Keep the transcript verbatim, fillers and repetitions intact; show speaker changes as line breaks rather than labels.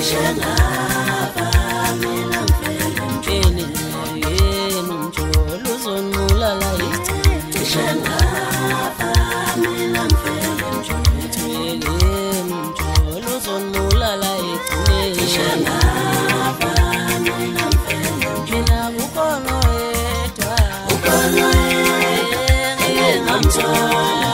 ngapha mina ngifele mjini yena umjolo uzonibulala cishe ngapha mina ngifele mjini yena umjolo uzonibulala cishe ngapha mina ngifele mina kukhona yedwa ukhona yedwa engamthola